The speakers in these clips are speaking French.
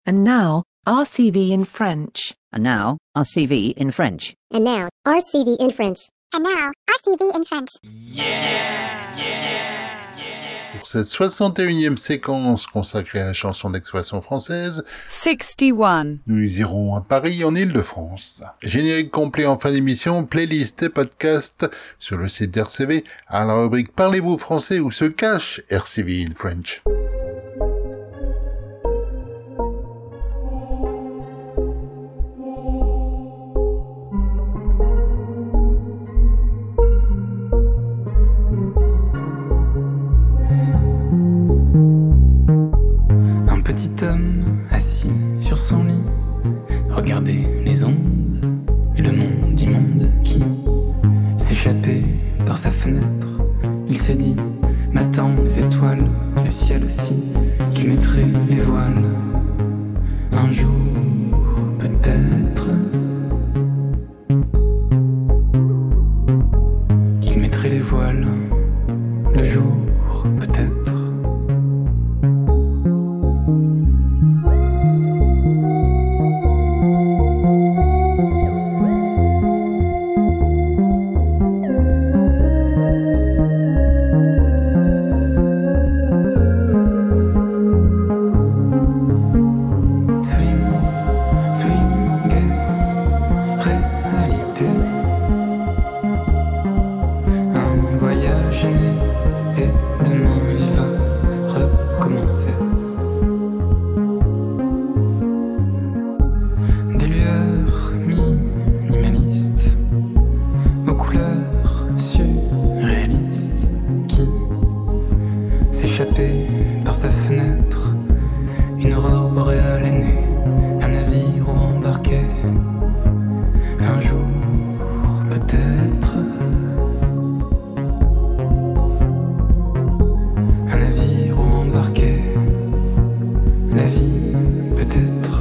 And now, RCV in French. And now, RCV in French. And now, RCV in French. And now, RCV in French. Pour cette 61e séquence consacrée à la chanson d'expression française, 61. Nous irons à Paris en Île-de-France. Générique complet en fin d'émission, playlist et podcast sur le site d'RCV à la rubrique Parlez-vous français où se cache RCV in French. Un petit homme assis sur son lit regardait les ondes et le monde immonde qui s'échappait par sa fenêtre. Il s'est dit, m'attendent les étoiles, le ciel aussi, qui mettrait les voiles. Un jour, peut-être, qu'il mettrait les voiles. Le jour, peut-être. Par sa fenêtre, une aurore boréale est née, un navire où embarquait un jour, peut-être, un navire où embarquait la vie, peut-être.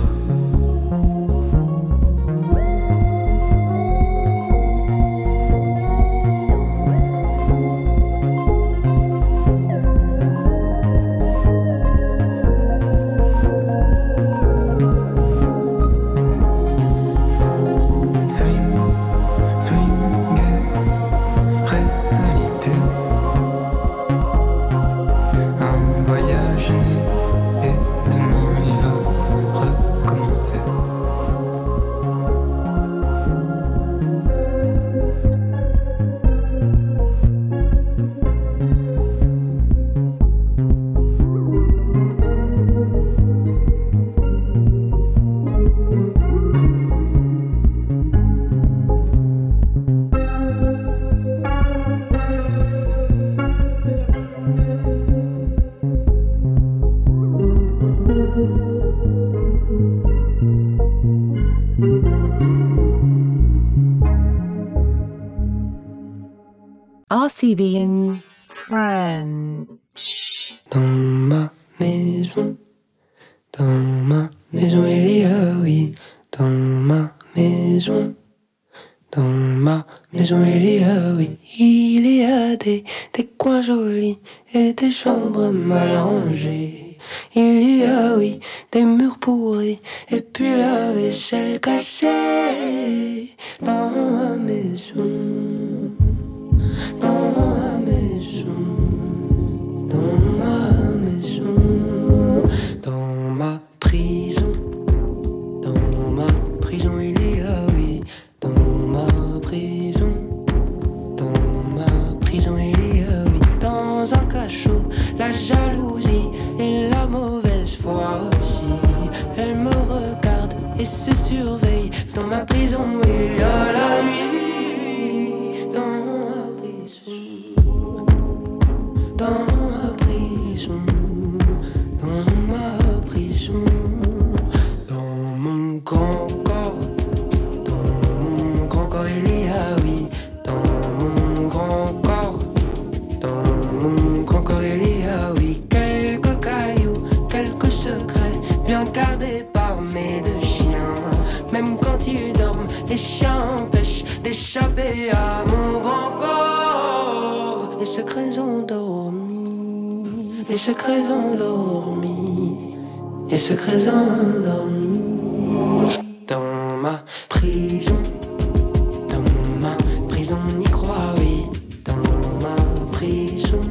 RCV in French. Dans ma maison, il y a, oui, dans ma maison, il y a, oui, il y a des coins jolis et des chambres mal rangées. Il y a, oui, des murs pourris et puis la vaisselle cassée. Dans ma maison, dans ma maison, dans ma maison, dans ma prison, il y a, oui, dans ma prison, il y a, oui, dans un cachot, la jalousie et la mauvaise foi aussi. Elle me regarde et se surveille, dans ma prison, il y a la nuit, dans ma prison, dans mon grand corps, il y a, oui, dans mon grand corps, il y a, oui, quelques cailloux, quelques secrets, bien gardés par mes deux chiens. Même quand ils dorment, les chiens empêchent d'échapper à mon grand corps. Les secrets endormis, les secrets endormis. Dans ma prison, on y croit, oui. Dans ma prison,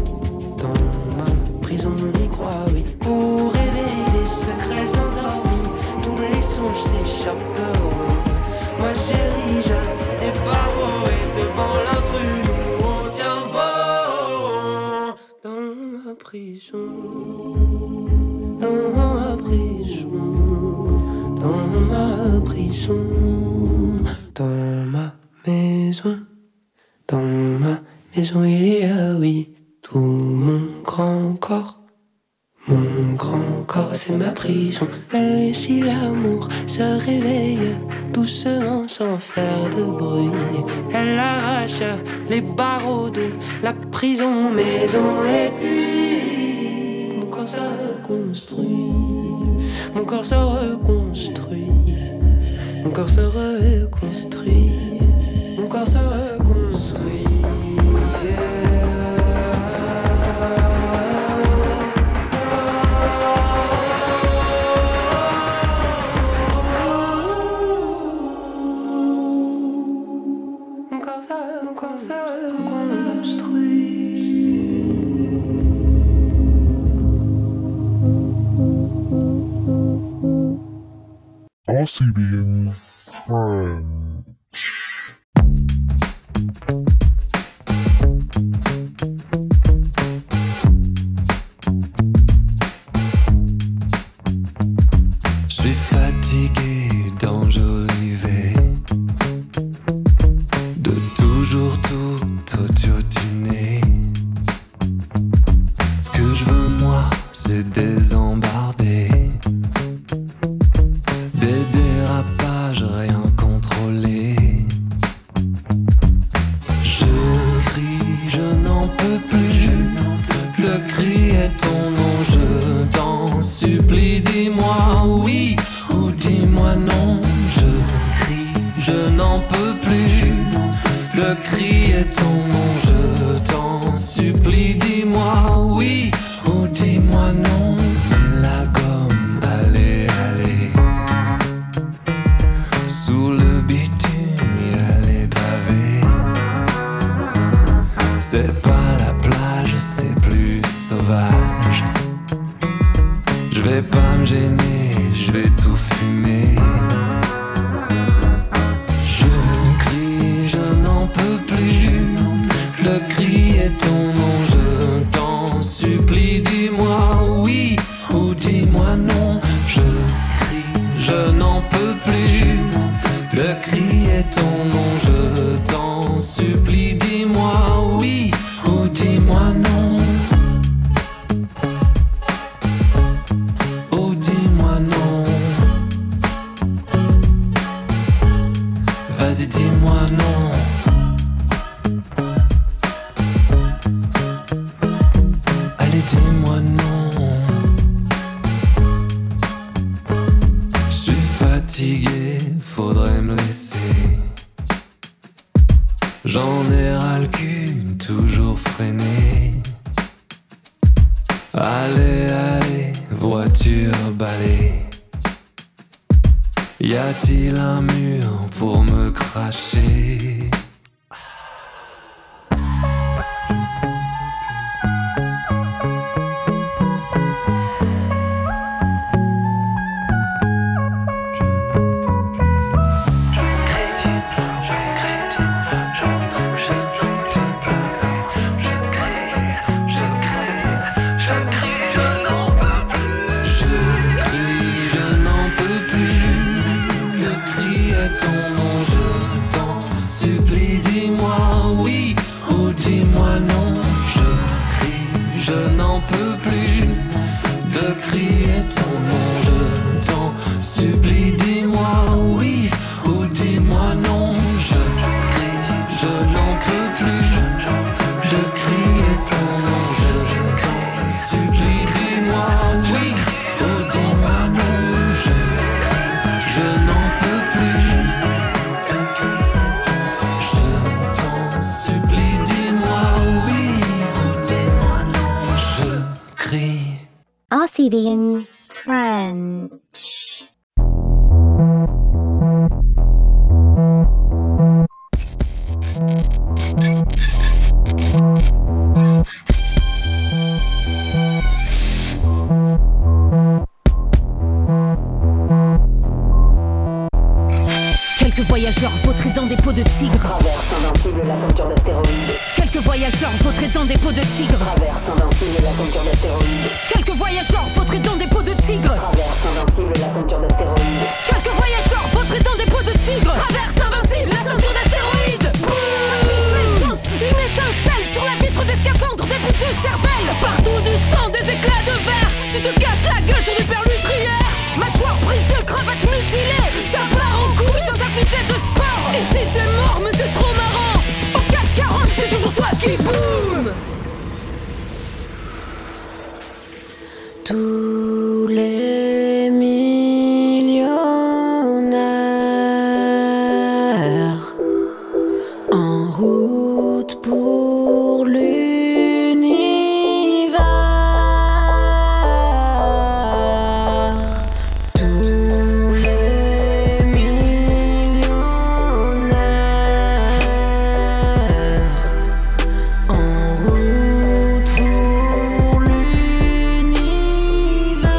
on y croit, oui. Pour réveiller les secrets endormis, tous les songes s'échapperont. Moi j'érige des barreaux et devant l'intrus nous on tient bon. Dans ma prison, dans ma prison, dans ma prison, dans ma maison, il y a, oui, tout mon grand corps. Mon grand corps, c'est ma prison. Et si l'amour se réveille doucement sans faire de bruit, elle arrache les barreaux de la prison maison. Et puis mon corps se reconstruit, mon corps se reconstruit, mon corps se reconstruit, mon corps se reconstruit. RCV in French. Je suis fatigué d'enjoliver, de toujours tout auto-tuner. Ce que je veux moi, c'est désembarder. Des dérapages rien contrôlés. Je crie, je n'en peux plus de crier ton nom. Je t'en supplie, dis-moi oui ou dis-moi non. Je crie, je n'en peux plus de crier ton nom. Je t'en supplie, dis-moi oui ou dis-moi non. La gomme, allez, allez. Sous le bitume, y'a les pavés. C'est pas la plage, c'est plus sauvage. Je vais pas me gêner, je vais tout fumer. Je crie, je n'en peux plus de crier ton nom. Je t'en supplie, dis-moi oui ou dis-moi non. Je crie, je n'en peux plus de crier ton nom. Je t'en supplie, dis-moi oui ou dis-moi non. Ou dis-moi non. Vas-y, dis-moi non. Allez, dis-moi non. Je suis fatigué, faudrait me laisser. J'en ai ras le cul, toujours freiné. Allez, allez, voiture balai. Y a-t-il un mur pour me cracher? RCV in French. French. Quelques voyageurs vautrés dans des peaux de tigre traversent invincible la ceinture d'astéroïdes. Quelques voyageurs vautrés dans des peaux de tigre Traverse invincible la ceinture d'astéroïdes. Quelques voyageurs vautrés dans des peaux de tigre Traverse invincible la ceinture d'astéroïdes. Quelques voyageurs vautrés dans des peaux de tigre traverse invincible la ceinture d'astéroïdes. Ça pousse l'essence, une étincelle sur la vitre des scaphandres, des bouts de cervelle. Partout du sang, des éclats de verre. Tu te casses la gueule sur du perlutrière. Mâchoire brisée, cravate mutilée. Ça part en couille dans ta fusée de sport. Et si t'es mort, mais c'est trop marrant. Au 440, c'est toujours toi qui boum. Tous les millionnaires en route pour l'univers. Tous les millionnaires en route pour l'univers.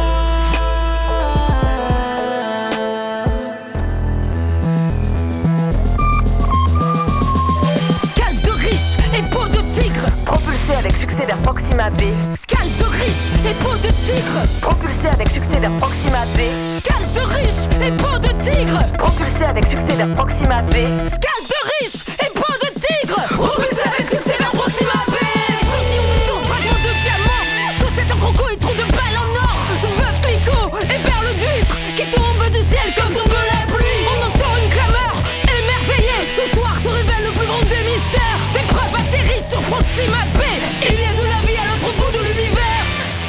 Scalp de riche et peau de tigre, Propulsé avec succès vers Proxima B. scalp de riche et peau de tigre, Propulsé avec succès vers Proxima B. scalp de riche et peau de tigre, Propulsé avec succès vers Proxima B. scalp de riche et peau de tigre, propulsé avec succès vers Proxima B. Échantillon de taux, fragment de diamant, chaussettes en croco et trous de balles en or, veuf Clicquot et perles d'huître qui tombent du ciel comme tombe la pluie. On entend une clameur émerveillée. Ce soir se révèle le plus grand des mystères. Des preuves atterrissent sur Proxima B. Il y a de la vie à l'autre bout de l'univers.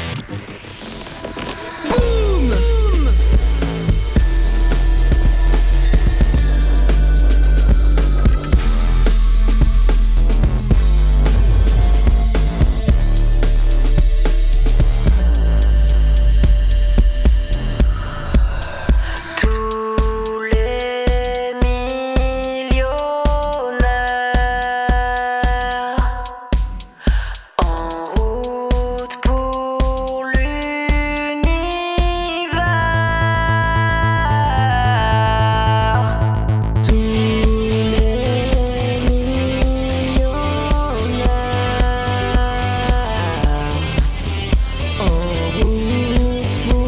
Boum. Tous les millionnaires en route pour l'univers. Tous les millionnaires en route pour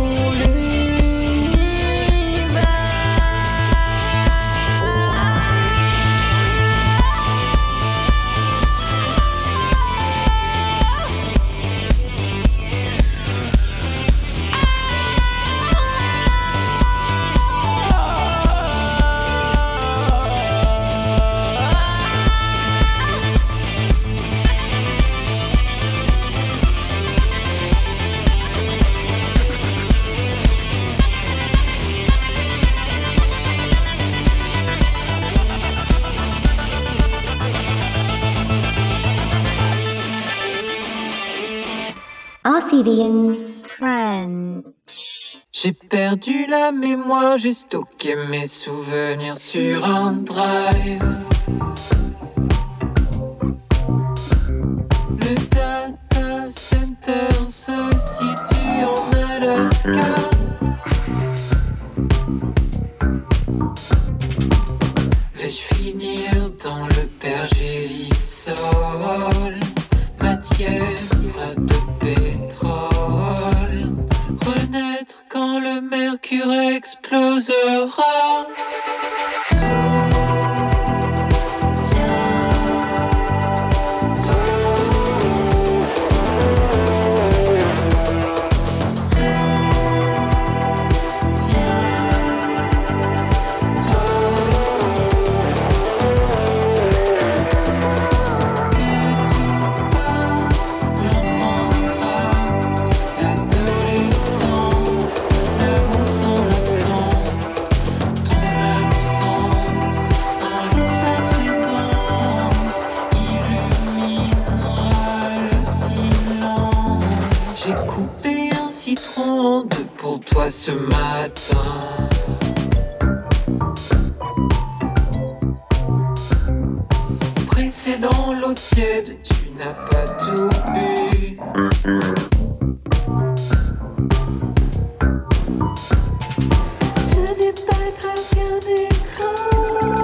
RCV in French. J'ai perdu la mémoire, j'ai stocké mes souvenirs sur un drive. Le data center se situe en Alaska. Vais-je finir dans le pergélisol, matière de pétrole, renaître quand le mercure explosera? L'adolescence, l'amour sans l'absence, ton absence. moi ce matin. Pressé dans l'eau tiède, tu n'as pas tout bu. Ce n'est pas grave, rien n'est grave.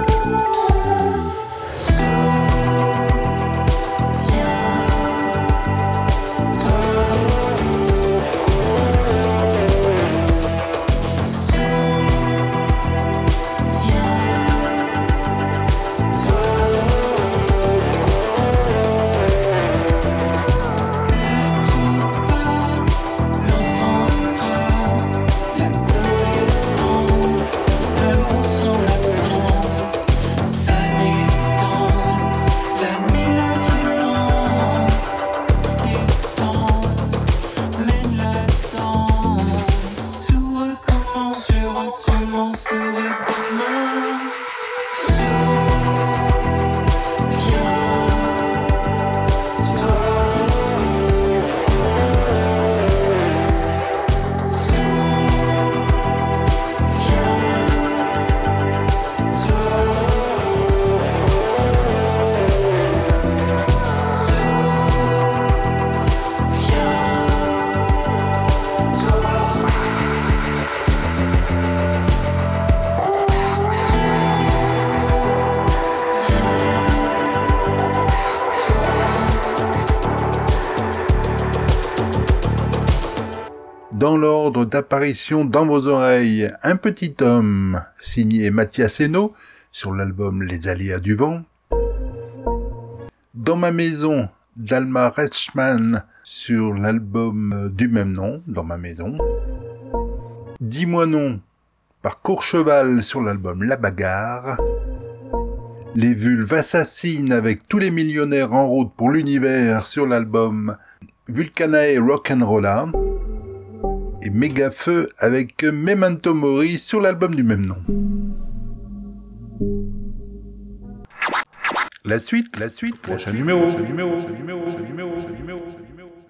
Dans l'ordre d'apparition dans vos oreilles, Un petit homme, signé Mathias Hainaut, sur l'album Les aléas du vent. Dans ma maison, d'Alma Reichmann, sur l'album du même nom, Dans ma maison. Dis-moi non, par Courcheval, sur l'album La bagarre. Les vulves assassines avec tous les millionnaires en route pour l'univers, sur l'album Vulcanae Rock'n'Rolla. Et Mégafeu avec Memento Mori sur l'album du même nom. La suite, prochain numéro.